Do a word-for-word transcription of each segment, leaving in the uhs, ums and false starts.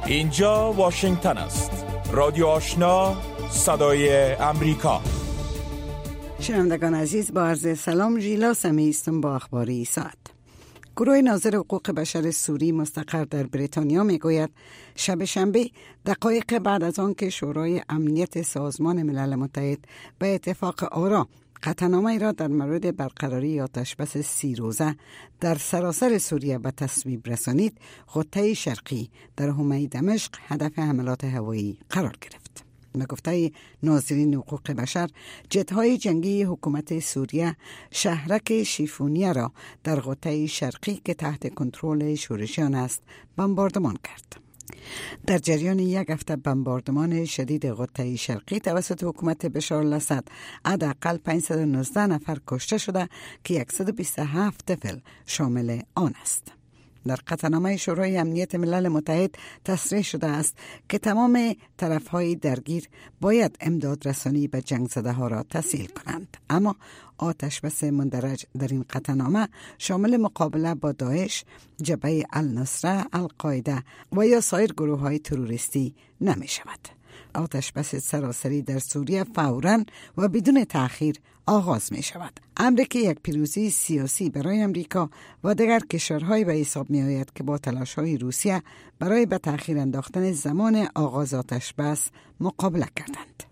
اینجا واشنگتن است. رادیو آشنا، صدای امریکا. شنوندگان عزیز، با عرض سلام، ژیلا سمی هستم با اخباری ساعت. گروه ناظر حقوق بشر سوری مستقر در بریتانیا میگوید شب شنبه دقایق بعد از آن که شورای امنیت سازمان ملل متحد به اتفاق آرا قطعنامه‌ای را در مورد برقراری آتشبس سی روزه در سراسر سوریه به تصویب رسانید، خطه شرقی در حومه دمشق هدف حملات هوایی قرار گرفت. به گفته ناظرین حقوق بشر، جت‌های جنگی حکومت سوریه شهرک شیفونیه را در خطه شرقی که تحت کنترل شورشیان است بمباردمان کرد. در جریان یک هفته بمباردمان شدید خطه شرقی توسط حکومت بشار الاسد حداقل پانصد و نوزده نفر کشته شده که صد و بیست و هفت طفل شامل آن است. در قطعنامه شورای امنیت ملل متحد تصریح شده است که تمام طرف‌های درگیر باید امداد رسانی به جنگ زده ها را تسهیل کنند، اما آتشبس مندرج در این قطعنامه شامل مقابله با داعش، جبهه النصره، القاعده و یا سایر گروه های تروریستی نمی شود. آتشبس سراسری در سوریه فوراً و بدون تأخیر آغاز می شود. امری که یک پیروزی سیاسی برای امریکا و دیگر کشورهای به حساب می آید که با تلاش‌های روسیه برای به تأخیر انداختن زمان آغاز آتشبس مقابله کردند.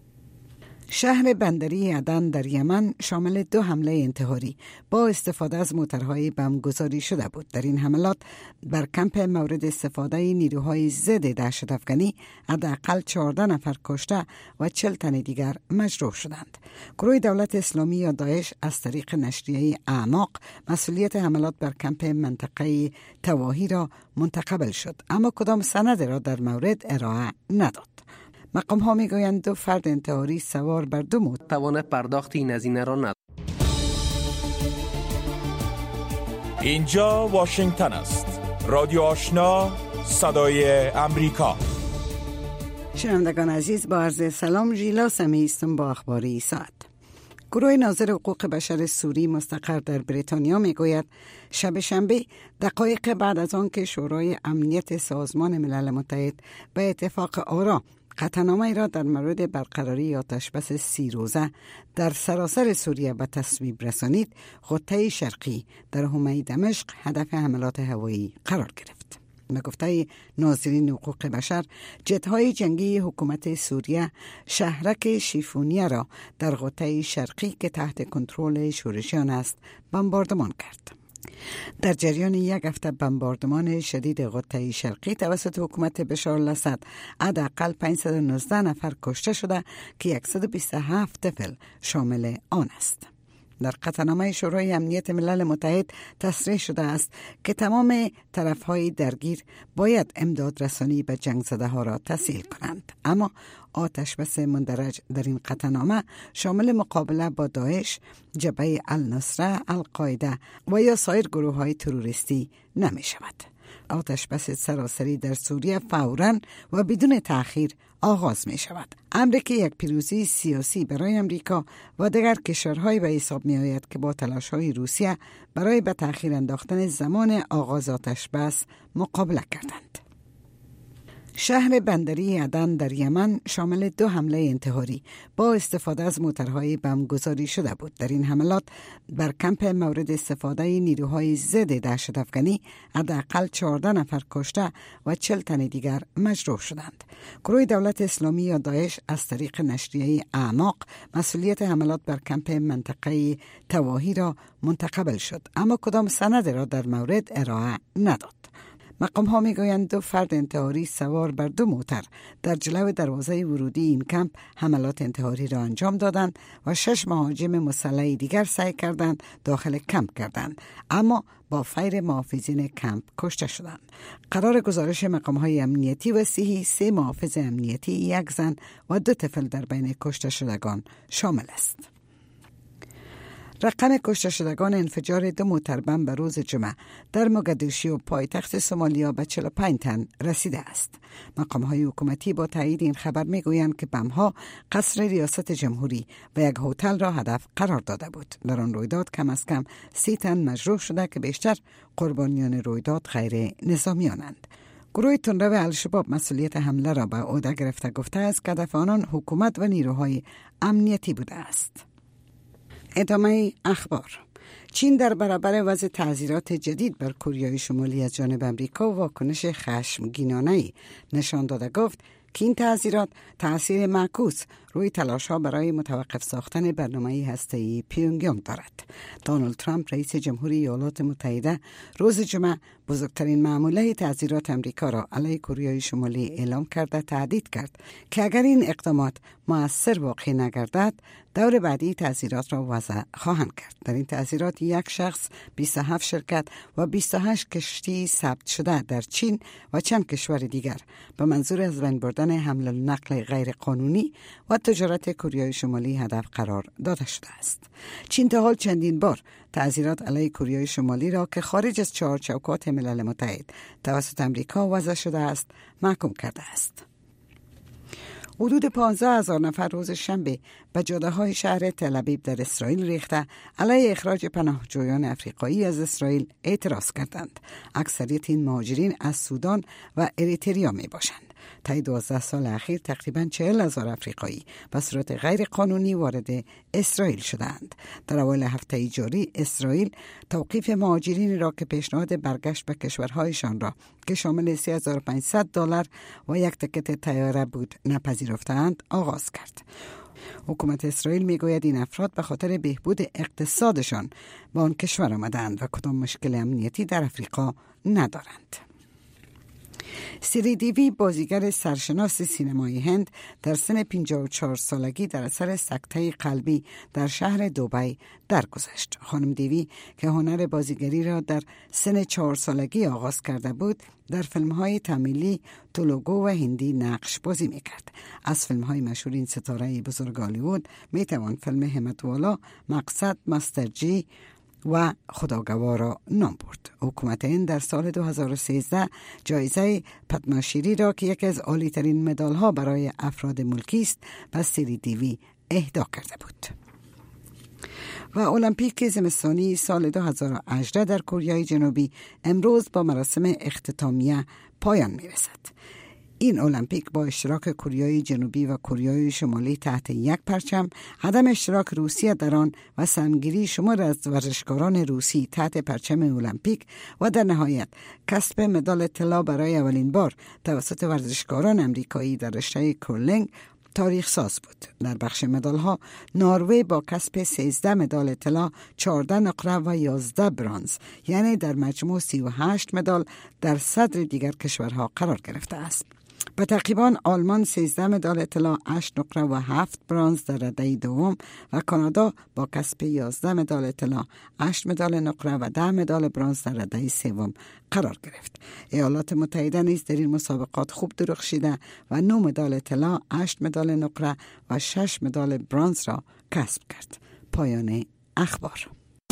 شهر بندری عدن در یمن شامل دو حمله انتحاری با استفاده از موترهای بمبگذاری شده بود. در این حملات بر کمپ مورد استفاده نیروهای ضد دهشت افغانی حداقل چهارده نفر کشته و چهل تن دیگر مجروح شدند. گروه دولت اسلامی یا داعش از طریق نشریه اعماق مسئولیت حملات بر کمپ منطقه تواهی را منتقل شد، اما کدام سند را در مورد ارائه نداد. مقام ها می گویند دو فرد انتحاری سوار بر دو موتر توان پرداخت این هزینه را ندارد. اینجا واشنگتن است. رادیو آشنا، صدای امریکا. شنوندگان عزیز، با عرض سلام، ژیلا سمی هستم با اخباری ساعت. گروه ناظر حقوق بشر سوری مستقر در بریتانیا می گوید شب شنبه دقایق بعد از آن که شورای امنیت سازمان ملل متحد به اتفاق آرا قطعنامه‌ای را در مورد برقراری آتشبس سی روزه در سراسر سوریه به تصویب رسانید، خطه شرقی در حومه دمشق هدف حملات هوایی قرار گرفت. به گفته ناظرین حقوق بشر، جت‌های جنگی حکومت سوریه شهرک شیفونیه را در خطه شرقی که تحت کنترل شورشیان است بمباردمان کرد. در جریان یک هفته بمباردمان شدید خطه شرقی توسط حکومت بشار الاسد حداقل پانصد و نوزده نفر کشته شده که صد و بیست و هفت طفل شامل آن است. در قطعنامه شورای امنیت ملل متحد تصریح شده است که تمام طرف‌های درگیر باید امداد رسانی به جنگ زده ها را تسهیل کنند، اما آتشبس مندرج در این قطعنامه شامل مقابله با داعش، جبهه النصره، القاعده و یا سایر گروه های تروریستی نمی شود. آتشبس سراسری در سوریه فوراً و بدون تأخیر آغاز می شود. امری که یک پیروزی سیاسی برای امریکا و دیگر کشورهای به حساب می آید که با تلاش‌های روسیه برای به تأخیر انداختن زمان آغاز آتشبس مقابله کردند. شهر بندری عدن در یمن شامل دو حمله انتحاری با استفاده از موترهای بمبگذاری شده بود. در این حملات بر کمپ مورد استفاده نیروهای ضد دهشت افغانی حداقل چهارده نفر کشته و چهل تن دیگر مجروح شدند. گروه دولت اسلامی یا داعش از طریق نشریه اعماق مسئولیت حملات بر کمپ منطقه تواهی را منتقل شد، اما کدام سند را در مورد ارائه نداد. مقام ها می گویند دو فرد انتحاری سوار بر دو موتر در جلو دروازه ورودی این کمپ حملات انتحاری را انجام دادند و شش مهاجم مسلح دیگر سعی کردند داخل کمپ کردند، اما با فیر محافظین کمپ کشته شدند. قرار گزارش مقام های امنیتی و صحی سه محافظ امنیتی، یک زن و دو طفل در بین کشته شدگان شامل است. رقم کشته شدگان انفجار دو موتر بم به روز جمعه در موگادیشو پایتخت سومالیا به چهل و پنج تن رسیده است. مقام‌های حکومتی با تایید این خبر میگویند که بم‌ها قصر ریاست جمهوری و یک هتل را هدف قرار داده بود. در آن رویداد کم از کم سی تن مجروح شده که بیشتر قربانیان رویداد غیر نظامیانند. گروه تندرو الشباب مسئولیت حمله را به عهده گرفته گفته است که هدف آنان حکومت و نیروهای امنیتی بوده است. ادامه اخبار. چین در برابر وضع تعزیرات جدید بر کره شمالی از جانب امریکا واکنش خشمگینانه‌ای نشان داده گفت که این تعزیرات تأثیر معکوس روی تلاش‌ها برای متوقف ساختن برنامه هسته‌ای پیونگیانگ دارد. دونالد ترامپ رئیس جمهوری ایالات متحده روز جمعه بزرگترین معامله تعزیرات امریکا را علیه کره شمالی اعلام کرده تهدید کرد که اگر این اقدامات مؤثر واقع نگردد دور بعدی تعزیرات را وضع خواهند کرد. در این تعزیرات یک شخص، بیست و هفت شرکت و بیست و هشت کشتی ثبت شده در چین و چند کشور دیگر به منظور از بین بردن حمل و نقل غیر قانونی و تجارت کره شمالی هدف قرار داده شده است. چین تا حال چندین بار تعزیرات علیه کره شمالی را که خارج از چهار چوکات ملل متحد توسط امریکا وضع شده است محکوم کرده است. حدود پانزده هزار نفر روز شنبه به جاده‌های شهر تل‌آویو در اسرائیل ریخته علیه اخراج پناهجویان افریقایی از اسرائیل اعتراض کردند. اکثریت این مهاجرین از سودان و اریتریا می باشند. طی دوازده سال اخیر تقریباً چهل هزار افریقایی به صورت غیر قانونی وارد اسرائیل شدند. در اول هفته جاری اسرائیل توقیف مهاجرین را که پیشنهاد برگشت به کشورهایشان را که شامل سه هزار و پانصد دلار و یک تکت طیاره بود نپذیرفتند آغاز کرد. حکومت اسرائیل میگوید این افراد به خاطر بهبود اقتصادشان به آن کشور آمدند و کدام مشکل امنیتی در افریقا ندارند. سری دیوی بازیگر سرشناس سینمای هند در سن پنجاه و چهار سالگی در اثر سکته قلبی در شهر دوبی درگذشت. خانم دیوی که هنر بازیگری را در سن چهار سالگی آغاز کرده بود در فیلم‌های تامیلی، تلگو و هندی نقش بازی می‌کرد. از فیلم‌های مشهور این ستاره بزرگ هالیوود می‌توان فیلم همت‌والا، مقصد، مستر جی و خداگوار را نام برد. حکومت هند در سال دو هزار و سیزده جایزه پدماشری را که یکی از عالی‌ترین مدال‌ها برای افراد ملکی است به سری دیوی اهدا کرده بود. و المپیک زمستانی سال دو هزار و هجده در کره جنوبی امروز با مراسم اختتامیه پایان می‌رسد. این المپیک با اشتراک کره جنوبی و کره شمالی تحت یک پرچم، عدم اشتراک روسیه در آن و سهمگیری شمار از ورزشکاران روسی تحت پرچم المپیک و در نهایت کسب مدال طلا برای اولین بار توسط ورزشکاران امریکایی در رشته کرلینگ تاریخ ساز بود. در بخش مدال ها نروژ با کسب سیزده مدال طلا، چهارده نقره و یازده برنز، یعنی در مجموع سی و هشت مدال در صدر دیگر کشورها قرار گرفته است. به تقریباً آلمان سیزده مدال طلا، هشت نقره و هفت برنز در رده دوم و کانادا با کسب یازده مدال طلا، هشت مدال نقره و ده مدال برنز در رده سوم قرار گرفت. ایالات متحده نیز در این مسابقات خوب درخشیده و نه مدال طلا، هشت مدال نقره و شش مدال برنز را کسب کرد. پایان اخبار.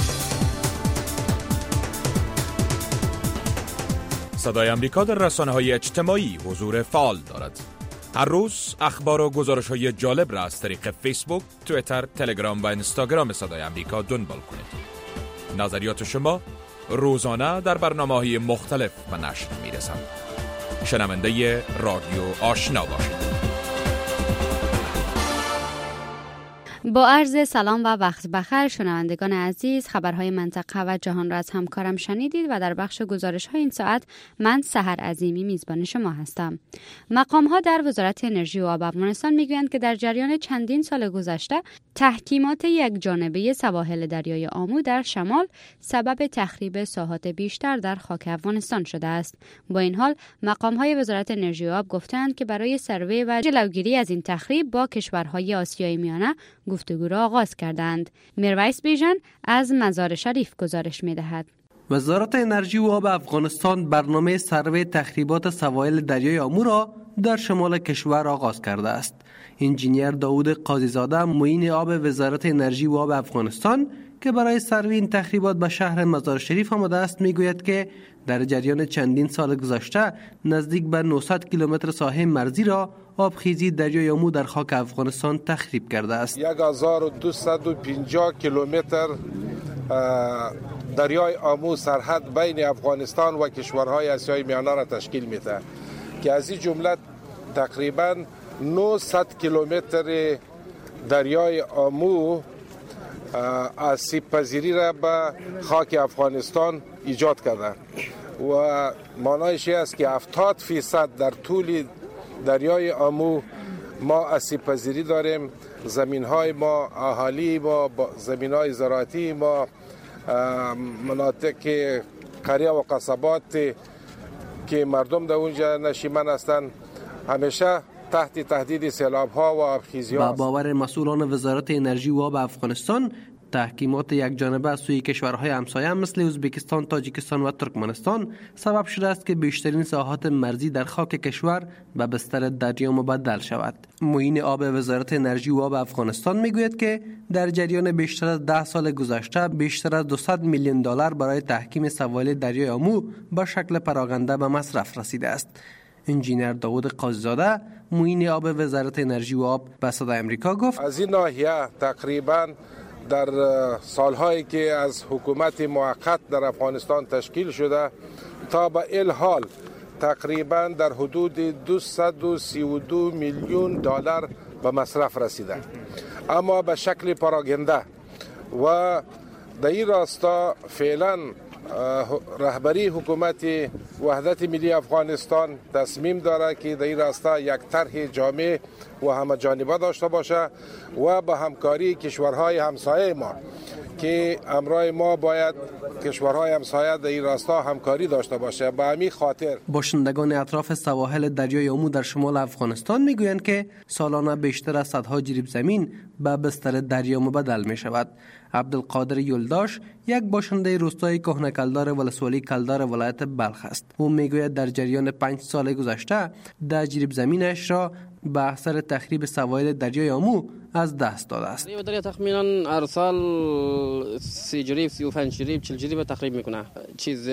صدای امریکا در رسانه‌های اجتماعی حضور فعال دارد. هر روز اخبار و گزارش‌های جالب را از طریق فیسبوک، توییتر، تلگرام و اینستاگرام صدای امریکا دنبال کنید. نظریات شما روزانه در برنامه‌های مختلف و نشر می‌رسند. شنونده رادیو آشنا باشید. با عرض سلام و وقت بخیر شنوندگان عزیز، خبرهای منطقه و جهان را از همکارم شنیدید و در بخش گزارش‌های این ساعت من سحر عظیمی میزبان شما هستم. مقام‌ها در وزارت انرژی و آب افغانستان میگویند که در جریان چندین سال گذشته تحکیمات یک جانبه سواحل دریای آمو در شمال سبب تخریب ساحات بیشتر در خاک افغانستان شده است. با این حال مقام‌های وزارت انرژی و آب گفتند که برای سروی و جلوگیری از این تخریب با کشورهای آسیای میانه گفتگو را آغاز کردند. میرویس بیژن از مزار شریف گزارش می‌دهد. وزارت انرژی و آب افغانستان برنامه سروی تخریبات سواحل دریای آمو را در شمال کشور آغاز کرده است. انجینیر داوود قاضیزاده، معین آب وزارت انرژی و آب افغانستان که برای سروی این تخریبات به شهر مزار شریف آمده است، میگوید که در جریان چندین سال گذشته نزدیک به نهصد کیلومتر ساحه مرزی را آبخیزی دریای آمو در خاک افغانستان تخریب کرده است. یک هزار و دویست و پنجاه کیلومتر دریای آمو سرحد بین افغانستان و کشورهای آسیای میانه را تشکیل میده که از این جمله تقریبا نهصد کیلومتر دریای آمو آسیب پذیری را به خاک افغانستان ایجاد کرده و معنایش است که هفتاد فیصد در طول دریای آمو ما آسیب پذیری داریم. زمین های ما، اهالی ما، زمین های زراعتی ما، مناطق قریه و قصبات که مردم در اونجا نشیمن هستند همیشه تحت تهدید سیلاب ها و آبخیزی ها. با باور مسئولان وزارت انرژی و آب افغانستان، تحکیمات یک جانبه از سوی کشورهای همسایه مثل ازبکستان، تاجیکستان و ترکمنستان سبب شده است که بیشترین ساحات مرزی در خاک کشور به بستر دریا مبدل شود. معین آب وزارت انرژی و آب افغانستان میگوید که در جریان بیشتر از ده سال گذشته بیشتر از دویست میلیون دلار برای تحکیم سواحل دریای آمو به شکل پراکنده به مصرف رسیده است. انجینر داوود قاضی‌زاده معین آب وزارت انرژی و آب به صدای امریکا گفت از این ناحیه تقریباً در سالهایی که از حکومت موقت در افغانستان تشکیل شده تا به الحال تقریبا در حدود دویست و سی و دو میلیون دلار به مصرف رسیده، اما به شکل پراگنده. و در این راستا فعلا رهبری حکومت وحدت ملی افغانستان تصمیم داره که در این راستا یک طرح جامع و همه جانبه داشته باشه و با همکاری کشورهای همسایه ما که امرای ما باید کشورهای همسایه در این راستا همکاری داشته باشه. به همین خاطر باشندگان اطراف سواحل دریای آمو در شمال افغانستان میگویند که سالانه بیشتر از صدها جریب زمین به بستر دریا مبدل می شود. عبدالقادر یلداش یک باشنده روستای کهنه کلدار ولسوالی کلدار ولایت بلخ است. او میگوید در جریان پنج سال گذشته ده جریب زمینش را به اثر تخریب سواحل دریای آمو از دست داده است. دریا تقریبا هر سال سی جریب، سی و پنج جریب، چهل جریب تخریب میکنه. چیز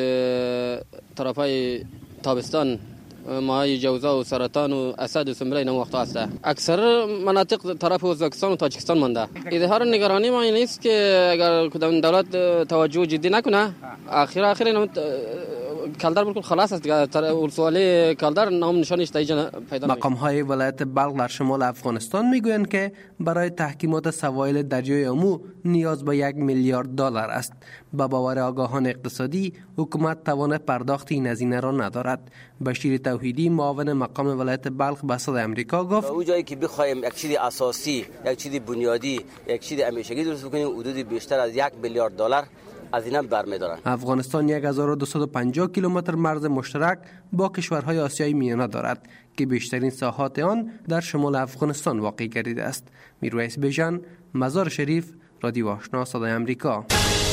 طرفای تابستان ماهای جوزا و سرطان و اسد و سمره این وقت هست. اکثر مناطق طرف ازبکستان و تاجیکستان مانده. اظهار نگرانی ما این است که اگر کدام دولت توجه جدی نکنه آخر آخر این کلدر بالکل خلاص است دیگه. ولسوالی کلدر نام نشانش پیدا نمیشه. مقام های ولایت بلخ در شمال افغانستان میگویند که برای تحکیمات سواحل دریای آمو نیاز به یک میلیارد دلار است. با باور آگاهان اقتصادی حکومت توان پرداخت این هزینه را ندارد. بشیر توحیدی معاون مقام ولایت بلخ به صدای امریکا گفت اون جایی که بخوایم یک چیز اساسی، یک چیز بنیادی، یک چیز همیشگی درست کنیم حدود بیشتر از یک میلیارد دلار از اینا برمی‌دارن. افغانستان هزار و دویست و پنجاه کیلومتر مرز مشترک با کشورهای آسیای میانه دارد که بیشترین ساحات آن در شمال افغانستان واقع گردیده است. میرویس بیژن، مزار شریف، رادیو آشنا، صدای امریکا.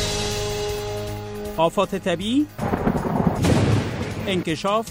آفات طبیعی، انکشاف،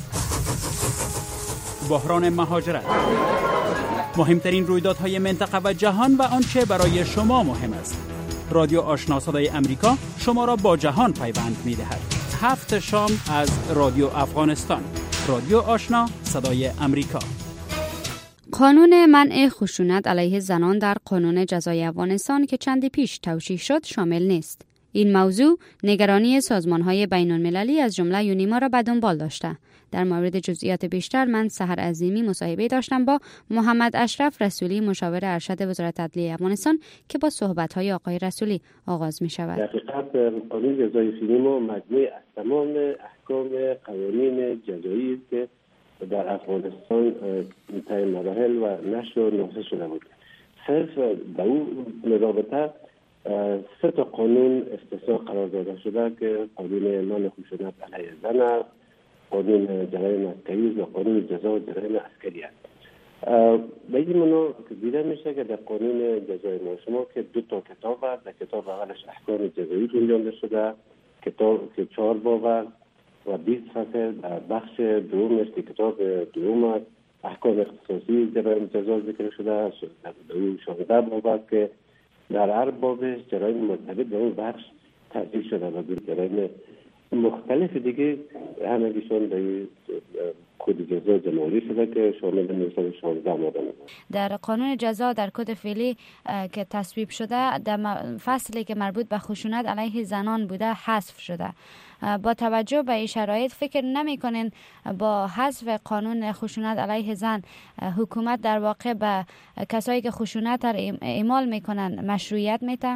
بحران مهاجرت، مهمترین رویدادهای منطقه و جهان و آنچه برای شما مهم است. رادیو آشنا صدای امریکا شما را با جهان پیوند می‌دهد. هفت شام از رادیو افغانستان. رادیو آشنا صدای امریکا. قانون منع خشونت علیه زنان در قانون جزای افغانستان که چندی پیش توشیح شد شامل نیست. این موضوع نگرانی سازمان‌های بین‌المللی از جمله یونیما را به دنبال داشته. در مورد جزئیات بیشتر من سحر عظیمی مصاحبه داشتم با محمد اشرف رسولی مشاور ارشد وزارت عدلیه افغانستان که با صحبت‌های آقای رسولی آغاز می‌شود. در حقیقت قانون جزای یونیما مجموعه از تمام احکام قوانین جزایی است که در افغانستان طی مراحل و نشر و نافذ شده بود. صرف در اون رابطه سه تا قانون استثنا قرار داده شده که قانون منع خشونت علیه زن است، قانون جرایم عسکری و قانون جزا و جرایم عسکری است. به این معنا که دیده میشه که در قانون جزای ما شما که دو تا کتاب است، در کتاب اولش احکام جزایی گنجانده شده، کتاب که چهار باب است و بیست فصل. در بخش دومش که کتاب دوم است احکام اختصاصی جرایم جزا ذکر شده، در اون شانزده باب است که در هر بابش جرایم مرتبط به اون بخش تفصیل شده و جرایم مختلف دیگه همگیشون در کد جزا جمهوری شده که شامل نهصد و شانزده ماده میشه. در قانون جزا در کد فعلی که تصویب شده در فصلی که مربوط به خشونت علیه زنان بوده حذف شده. با توجه به این شرایط فکر نمی‌کنین با حذف قانون خشونت علیه زن حکومت در واقع به کسایی که خشونت را اعمال میکنن مشروعیت میده؟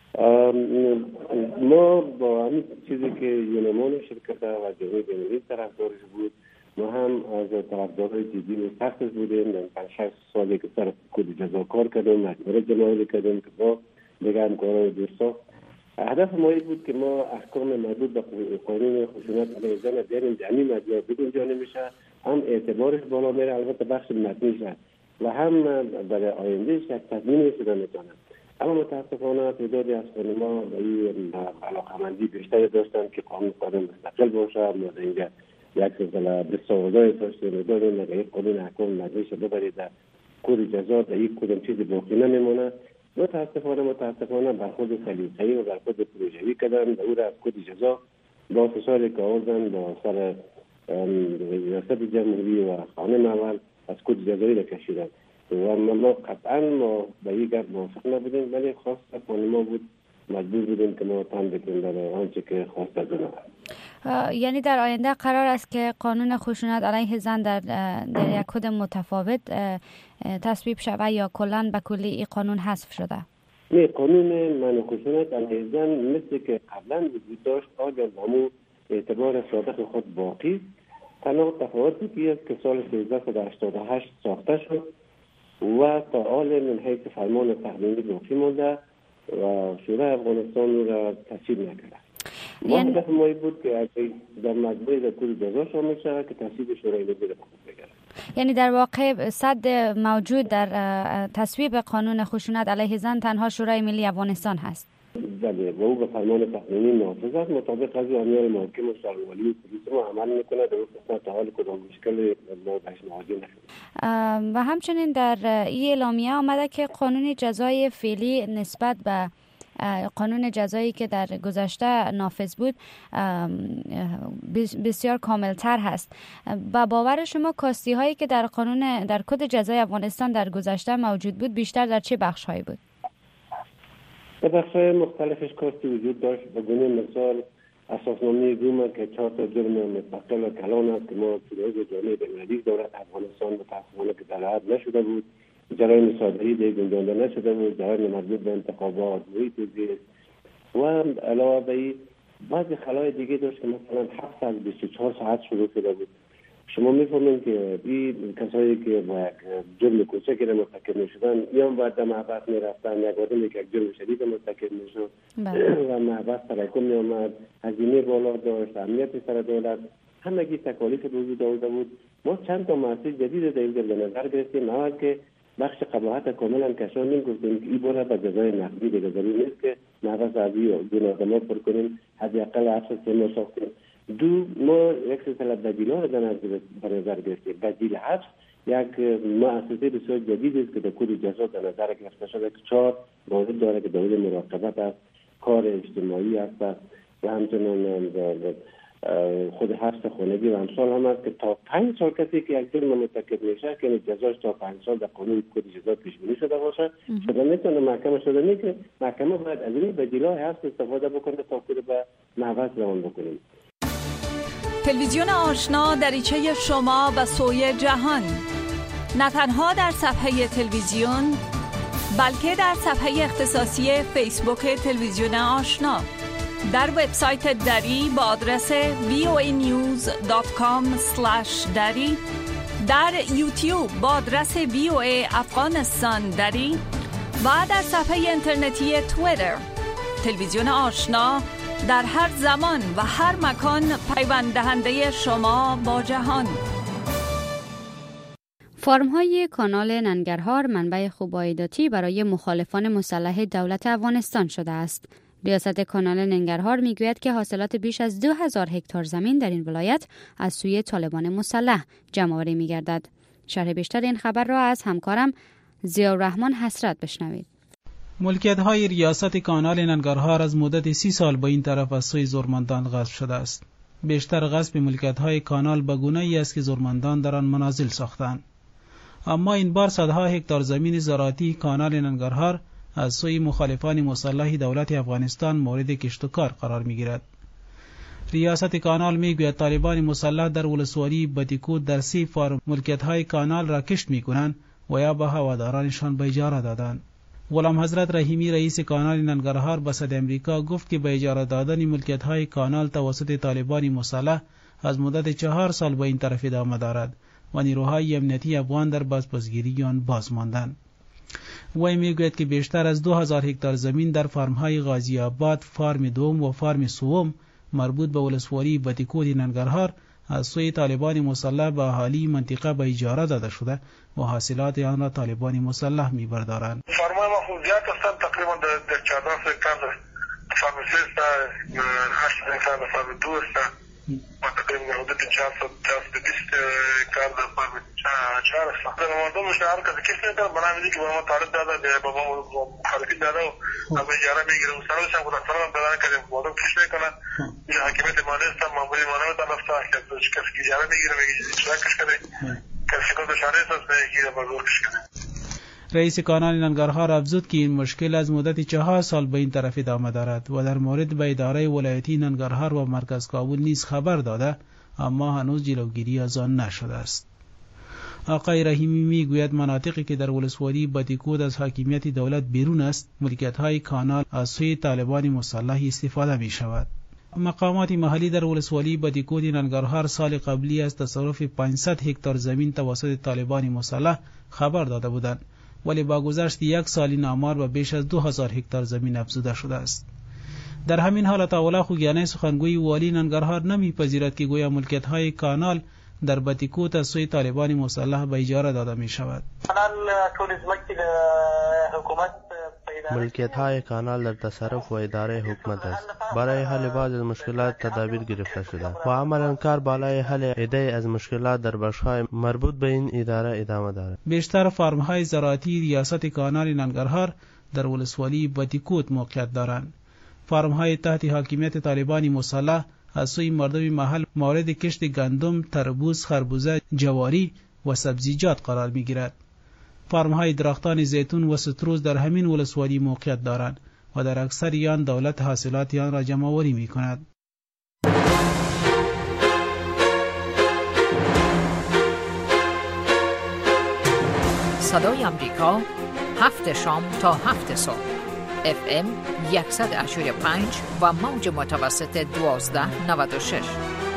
ما با همین چیزی که یونمان شرکت و جمهوری جمهوری طرفدارش بود، ما هم از طرفدارای جدی و سخت بودیم. در پنج شش سالی که سر کد جزا کار کردیم، مجموعه جماعی کردیم که با دیگه همکاران دوستا هدف ما این بود که ما احکام مربوط به قانون خشونت علیه زن در این جمعی مجموعه بدون جا نمیشه، هم اعتبارش بالا میره، البته بخش متنیش و هم برای آیندهش یک تضمین شده میتونه. اما متاسفانه تعدادی از خانم‌ها به این علاقه‌مندی بیشتری داشتن که قانون قانون مستقل باشه. ما اینجا یک سلسله بسیاری داشتیم داریم که این قانون احکام مجلس ببرید در کد جزا در یک کدام چیزی باقی نمیمونه. متاسفانه متاسفانه بر خود سلیقه‌ای و بر خود پروژه‌ای کردن و او را از کد جزا با فشاری که آوردن با سر ریاست جمهوری و خانم اول از کد جزایی را کشیدن و ما قطعا ما به این گپ موافق نبودیم، ولی خواست ما بود مجبور بودیم که ما تن بکنیم در آنچه که خواست از اونها. یعنی در آینده قرار است که قانون خشونت علیه زن در در یک کد متفاوت تصویب شود یا کلا به کلی این قانون حذف شده؟ نه، قانون منع خشونت علیه زن مثل که قبلا وجود داشت آیا همون اعتبار سابق خود باقی، تنها تفاوتی است که سال سیزده و هشتاد و هشت ساخته شد و تا حال من حیث فرمان تقنینی باقی مونده و شورای افغانستان را تصویب نکرده. ما هدف ما بود که در مجموعه در کد جزا شامل شود که تصویب شورای ملی را بگیرد. یعنی در واقع صد موجود در تصویب قانون خشونت علیه زن تنها شورای ملی افغانستان هست. بله، و او به فرمان تقنینی نافذ است. مطابق از امیر محکم و شهرولی و پلیس ما عمل میکنه. در اون تا حال کدام مشکل ما پیشنهادی نشد. و همچنین در این اعلامیه آمده که قانون جزای فعلی نسبت به قانون جزایی که در گذشته نافذ بود بسیار کاملتر هست. با باور شما کاستی هایی که در قانون در کد جزای افغانستان در گذشته موجود بود بیشتر در چه بخش هایی بود؟ در بخش مختلفش کاستی وجود داشت. به گونه مثال اساسنامه گومه که چهار تا جرم مستقل و کلان است که ما توی جامعه بین‌المللی دولت افغانستان متأسفانه که در حد نشده بود، جرایم صادری دیگه گنجانده نشده بود، جرایم مربوط به انتخابات، محیط زیست و علاوه بر این بعضی خلای دیگه داشت که مثلا هفت از بیست و چهار ساعت شروع شده بود. شما میفهمین که این کسایی که با یک جرم کوچکی را مرتکب میشدن یا باید در محبس میرفتن، یک آدمی که یک جرم شدید مرتکب میشد و محبس تراکم میامد، هزینه بالا داشت، امنیت سر دولت، همگی تکالیف وجود آورده بود. ما چند تا مسئله جدید در اینجا به نظر گرفتیم. اول که بخش قباحت کاملا کشاندیم، گفتیم که این باره به جزای نقدی دیگه ضروری نیست که محبس عادی دون آدم‌ها پر کنیم، حداقل حبس سه ماه ساختیم. دو، ما یک سلسله بدیل‌ها را در نظر گرفتیم. بدیل حبس یک مؤسسه بسیار جدید است که در کد جزا در نظر گرفته شده که چهار مورد داره که دوران مراقبت است، کار اجتماعی است و همچنین خود حبس خانگی و امثال هم است که تا پنج سال کسی که یک جرم مرتکب میشه که جزاش تا پنج سال در قانون کد جزا پیش بینی شده باشه شده میتونه محکمه شده نه که محکمه باید از این بدیل‌های حبس استفاده بکنه تا کد به محبس روان بکنیم. تلویزیون آشنا دریچه شما به سوی جهان، نه تنها در صفحه تلویزیون بلکه در صفحه اختصاصی فیسبوک تلویزیون آشنا، در وبسایت دری با آدرس وی او ای نیوز دات کام اسلش دری، در یوتیوب با آدرس وی او ای افغانستان دری و در صفحه اینترنتی توییتر. تلویزیون آشنا در هر زمان و هر مکان پیوند دهنده شما با جهان. فرم‌های کانال ننگرهار منبع خوب عایداتی برای مخالفان مسلح دولت افغانستان شده است. ریاست کانال ننگرهار میگوید که حاصلات بیش از دو هزار هکتار زمین در این ولایت از سوی طالبان مسلح جمع‌آوری می‌گردد. شرح بیشتر این خبر را از همکارم ضیاءالرحمن حسرت بشنوید. ملکیت‌های ریاست کانال ننگرهار از مدت سی سال با این طرف از سوی زورمندان غصب شده است. بیشتر غصب ملکیت‌های کانال به گونه‌ای است که زورمندان در آن منازل ساختند. اما این بار صدها هکتار زمین زراعتی کانال ننگرهار از سوی مخالفان مسلح دولت افغانستان مورد کشت و کار قرار می‌گیرد. ریاست کانال میگوید طالبان مسلح در ولسوالی بتیکوت در سی فارم ملکیت‌های کانال را کشت می‌کنند و یا به هوادارانشان به اجاره دادند. غلام حضرت رحیمی رئیس کانال ننگرهار به صدای امریکا گفت که به اجاره دادن ملکیت‌های کانال توسط طالبان مسلح از مدت چهار سال به این طرف ادامه دارد و نیروهای امنیتی افغان در بازپسگیری آن باز ماندند. وی میگوید که بیشتر از دو هزار هکتار زمین در فارم‌های غازی آباد، فارم دوم و فارم سوم مربوط به ولسوالی بتیکوت ننگرهار از سوی طالبان مسلح به اهالی منطقه به اجاره داده شده و حاصلات آن را طالبان مسلح میبردارند. فارم‌های ما خوب زیاد هستند، تقریبا در چهارده هکتار فارم سه است، هشت هکتار فارم دو است و تقریبا حدود چهارصد تا بیست هکتار فارم چهار است. در مردم مشترک که کسی نداره بنا میدی که با ما طالب داده با ما مخالفین داده و به اجاره میگیره و سرش هم خدا سلام بدن کردیم مردم کش میکنن. اینجا حاکمیت مالی است، معمولی مالی طرف تا که کسی اجاره میگیره میگه اجاره کش کنه کسی که دشاره است میگیره بازور کش کنه. رئیس کانال ننگرهار افزود که این مشکل از مدت چهار سال به این طرف ادامه دارد و در مورد به اداره ولایتی ننگرهار و مرکز کابل نیز خبر داده، اما هنوز جلوگیری از آن نشده است. آقای رحیمی میگوید مناطقی که در ولسوالی بتیکوت از حاکمیت دولت بیرون است، ملکیت‌های کانال از سوی طالبان مسلح استفاده می شود. مقامات محلی در ولسوالی بتیکوت ننگرهار سال قبلی از تصرف پانصد هکتار زمین توسط طالبان مسلح خبر داده بودند، ولی با گذشت یک سال این آمار به بیش از دو هزار هکتار زمین افزوده شده است. در همین حال عطاالله خوگیانی سخنگوی والی ننگرهار نمیپذیرد که گویا ملکیت‌های کانال در بتیکوت از سوی طالبان مسلح به اجاره داده می شود. ملکیت‌های کانال در تصرف و اداره حکومت است. برای حل بعض از مشکلات تدابیر گرفته شده و عملاً کار بالای حل عده از مشکلات در بخش‌های مربوط به این اداره ادامه دارد. بیشتر فارم‌های زراعتی ریاست کانال ننگرهار در ولسوالی بتیکوت موقعیت دارند. فارم‌های تحت حاکمیت طالبان مسلح از سوی مردم محل مورد کشت گندم، تربوز، خربوزه، جواری و سبزیجات قرار می‌گیرد. فارم‌های درختان زیتون و ستروز در همین ولسوالی موقعیت دارند و در اکثر آن دولت حاصلات آن را جمع‌آوری می‌کند. صدای آمریکا هفت شام تا هفت صبح اف ام صد و هشتاد و پنج و موج متوسط دوازده نود و شش.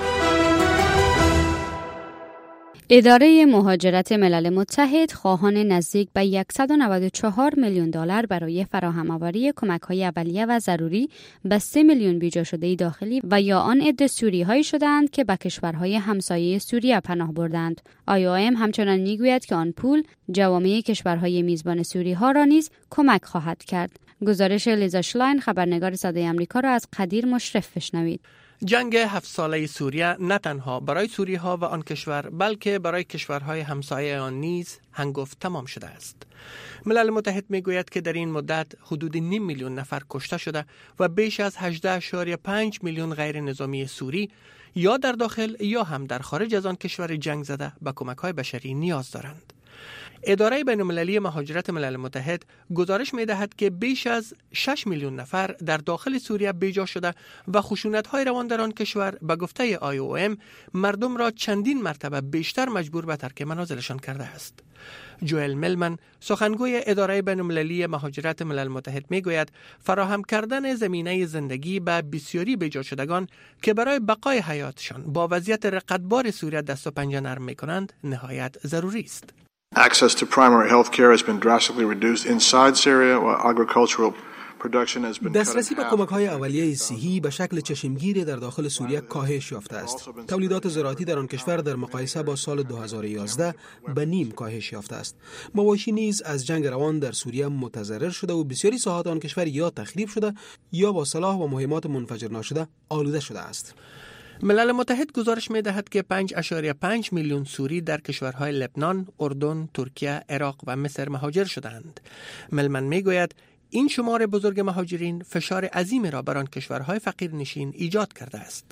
اداره مهاجرت ملل متحد خواهان نزدیک به صد و نود و چهار میلیون دلار برای فراهم‌آوری کمک‌های اولیه و ضروری به سه میلیون بیجا شده داخلی و یا آن عده سوری‌هایی شدند که به کشورهای همسایه سوریه پناه بردند. آی او ام همچنان می‌گوید که آن پول جوامع کشورهای میزبان سوری‌ها را نیز کمک خواهد کرد. گزارش لیزا شلاین خبرنگار صدای آمریکا را از قدیر مشرف بشنوید. جنگ هفت ساله سوریه نه تنها برای سوری ها و آن کشور بلکه برای کشورهای همسایه آن نیز هنگفت تمام شده است. ملل متحد می گوید که در این مدت حدود نیم میلیون نفر کشته شده و بیش از هجده و پنج میلیون غیر نظامی سوری یا در داخل یا هم در خارج از آن کشور جنگ زده به کمک های بشری نیاز دارند. اداره بین‌المللی مهاجرت ملل متحد گزارش می‌دهد که بیش از شش میلیون نفر در داخل سوریه بیجا شده و خشونت‌های روان در آن کشور به گفته آی او ام مردم را چندین مرتبه بیشتر مجبور به ترک منازلشان کرده است. جوئل ملمن سخنگوی اداره بین‌المللی مهاجرت ملل متحد میگوید فراهم کردن زمینه زندگی به بسیاری بیجا شدگان که برای بقای حیاتشان با وضعیت رقتبار سوریه دست و پنجه نرم می‌کنند نهایت ضروری است. Access to primary health care has been drastically reduced inside Syria, while agricultural production has been cut in half. دسترسی به کمک‌های اولیه صحی به شکل چشمگیر در داخل سوریه کاهش یافته است. تولیدات زراعتی در آن کشور در مقایسه با سال دو هزار و یازده به نیم کاهش یافته است. مواشی نیز از جنگ روان در سوریه متضرر شده و بسیاری ساحات آن کشور یا تخریب شده یا با سلاح و مهمات منفجر ناشده آلوده شده است. ملل متحد گزارش می دهد که پنج و پنج میلیون سوری در کشورهای لبنان، اردن، ترکیه، عراق و مصر مهاجر شدند. ملمن می گوید این شمار بزرگ مهاجرین فشار عظیمی را بر آن کشورهای فقیرنشین ایجاد کرده است.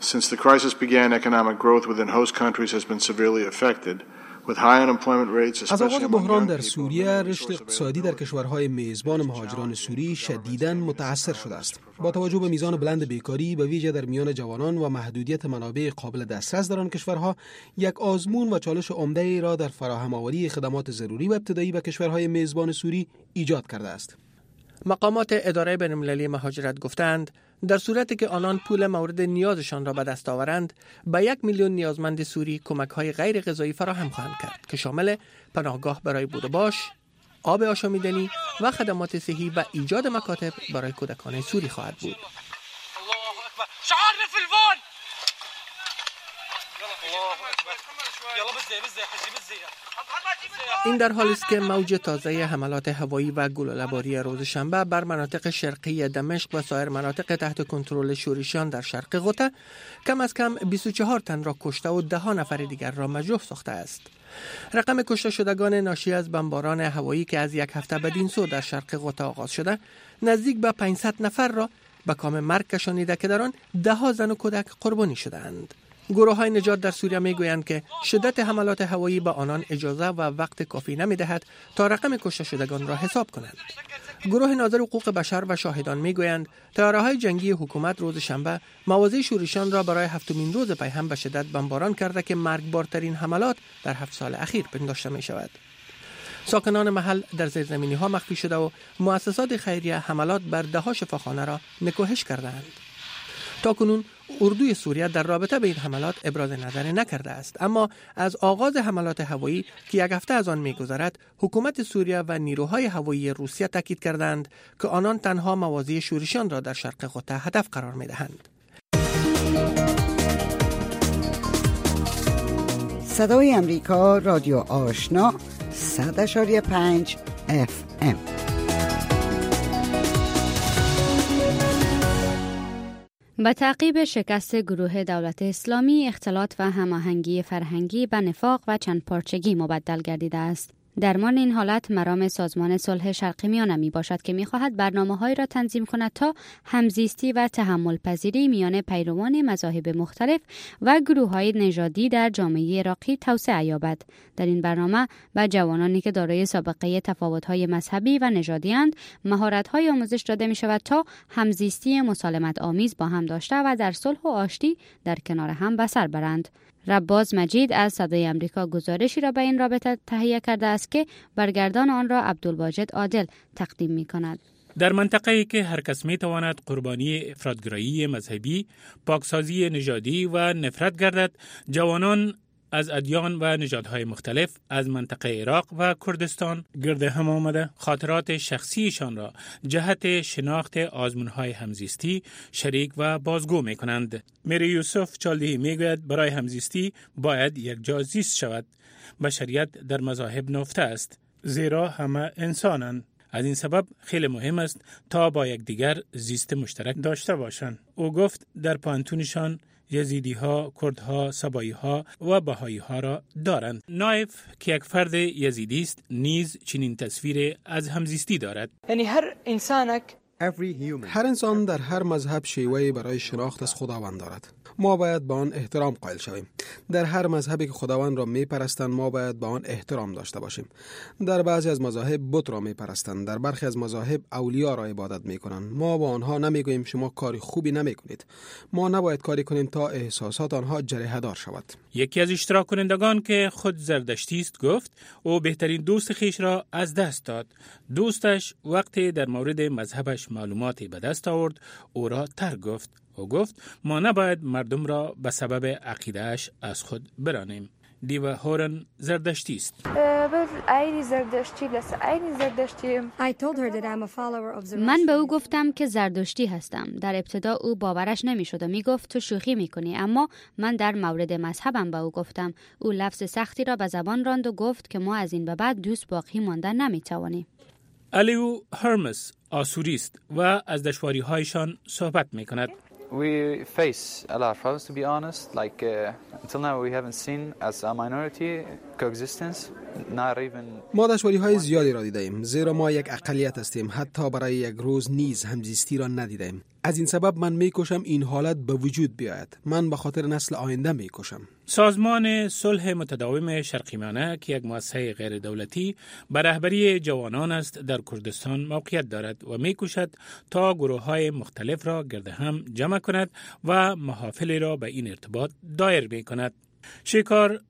Since the crisis began, economic growth within host countries has been severely affected. از آغاز بحران در سوریه، رشد اقتصادی در کشورهای میزبان مهاجران سوری شدیداً متأثر شده است. با توجه به میزان بلند بیکاری به ویژه در میان جوانان و محدودیت منابع قابل دسترس در آن کشورها، یک آزمون و چالش عمده‌ای را در فراهم آوری خدمات ضروری و ابتدایی به کشورهای میزبان سوری ایجاد کرده است. مقامات اداره بین‌المللی مهاجرت گفتند در صورتی که آنان پول مورد نیازشان را به دست آورند، به یک میلیون نیازمند سوری کمک‌های غیر غذایی فراهم خواهند کرد که شامل پناهگاه برای بود و باش، آب آشامیدنی و خدمات صحی و ایجاد مکاتب برای کودکان سوری خواهد بود. این در حالی است که موج تازه حملات هوایی و گلوله‌باری روز شنبه بر مناطق شرقی دمشق و سایر مناطق تحت کنترل شورشیان در شرق غوطه کم از کم بیست و چهار تن را کشته و ده نفر دیگر را مجروح ساخته است. رقم کشته شدگان ناشی از بمباران هوایی که از یک هفته بدین سو در شرق غوطه آغاز شده، نزدیک به پانصد نفر را به کام مرگ کشانیده که در آن ده ها زن و کودک قربانی شدند. گروه های نجات در سوریه می گویند که شدت حملات هوایی به آنان اجازه و وقت کافی نمی دهد تا رقم کشته شدگان را حساب کنند. گروه ناظر حقوق بشر و شاهدان می گویند طیاره‌های جنگی حکومت روز شنبه مواضع شورشیان را برای هفتمین روز پی هم به شدت بمباران کرده که مرگبارترین حملات در هفت سال اخیر پنداشته می شود. ساکنان محل در زیرزمینی ها مخفی شده و مؤسسات خیریه حملات بر ده ها شفاخانه را نکوهش کردند. تاکنون اردوی سوریه در رابطه به این حملات ابراز نظر نکرده است، اما از آغاز حملات هوایی که یک هفته از آن می‌گذرد، حکومت سوریه و نیروهای هوایی روسیه تاکید کردند که آنان تنها مواضع شورشیان را در شرق غوطه هدف قرار می‌دهند. صدای امریکا، رادیو آشنا، صد و پنج اف ام. با تعقیب شکست گروه دولت اسلامی، اختلاط و هماهنگی فرهنگی به نفاق و چند پارچگی مبدل گردیده است. درمان این حالت مرام سازمان صلح شرق میانه می باشد که می خواهد برنامه‌هایی را تنظیم کند تا همزیستی و تحمل پذیری میان پیروان مذاهب مختلف و گروه‌های نژادی در جامعه عراقی توسعه یابد. در این برنامه به جوانانی که دارای سابقه تفاوت‌های مذهبی و نژادی‌اند، مهارت‌های آموزش داده می‌شود تا همزیستی مسالمت آمیز با هم داشته و در صلح و آشتی در کنار هم به سر برند. رباز مجید از صدای امریکا گزارشی را به این رابطه تهیه کرده است که برگردان آن را عبدالواجد عادل تقدیم می کند. در منطقه‌ای که هر کس می تواند قربانی افراط‌گرایی مذهبی، پاکسازی نژادی و نفرت گردد، جوانان از ادیان و نژادهای مختلف از منطقه عراق و کردستان گرد هم آمده خاطرات شخصیشان را جهت شناخت آزمون‌های همزیستی شریک و بازگو می کنند. میری یوسف چالدهی می گوید برای همزیستی باید یک جا زیست شود. بشریت در مذاهب نفته است، زیرا همه انسانند. از این سبب خیلی مهم است تا با یکدیگر زیست مشترک داشته باشند. او گفت در پانتونشان یزیدی ها، کرد ها، سبایی ها و بهایی ها را دارند. نایف که یک فرد یزیدی است نیز چنین تصویر از همزیستی دارد. یعنی هر انسانک هر انسان در هر مذهب شیوهی برای شناخت از خداوند دارد. ما باید به آن احترام قائل شویم. در هر مذهبی که خداوند را میپرستند ما باید به آن احترام داشته باشیم. در بعضی از مذاهب بت را میپرستند، در برخی از مذاهب اولیاء را عبادت میکنند. ما با آنها نمیگوییم شما کاری خوبی نمیکنید. ما نباید کاری کنیم تا احساسات آنها جریحه دار شود. یکی از اشتراک کنندگان که خود زردشتی است گفت او بهترین دوست خیش را از دست داد. دوستش وقتی در مورد مذهبش معلوماتی به دست آورد او را ترک گفت. او گفت ما نباید مردم را به سبب عقیدهش از خود برانیم. دیو هورن زردشتی است. من به او گفتم که زردشتی هستم. در ابتدا او باورش نمیشد و میگفت تو شوخی میکنی، اما من در مورد مذهبم به او گفتم. او لفظ سختی را به زبان راند و گفت که ما از این به بعد دوست باقی ماندن نمیتوانیم. الیو هرمس آسوری است و از دشواری هایشان صحبت میکند. We face a lot of problems, to be honest. Like uh, until now, we haven't seen as a minority ما دشواری های زیادی را دیدیم، زیرا ما یک اقلیت هستیم، حتی برای یک روز نیز همزیستی را ندیدیم. از این سبب من میکشم این حالت به وجود بیاید. من به خاطر نسل آینده میکشم. سازمان صلح متداوم شرقی میانه که یک مؤسسه غیر دولتی به رهبری جوانان است در کردستان موقعیت دارد و میکوشد تا گروه های مختلف را گرد هم جمع کند و محافل را به این ارتباط دایر می کند. شکار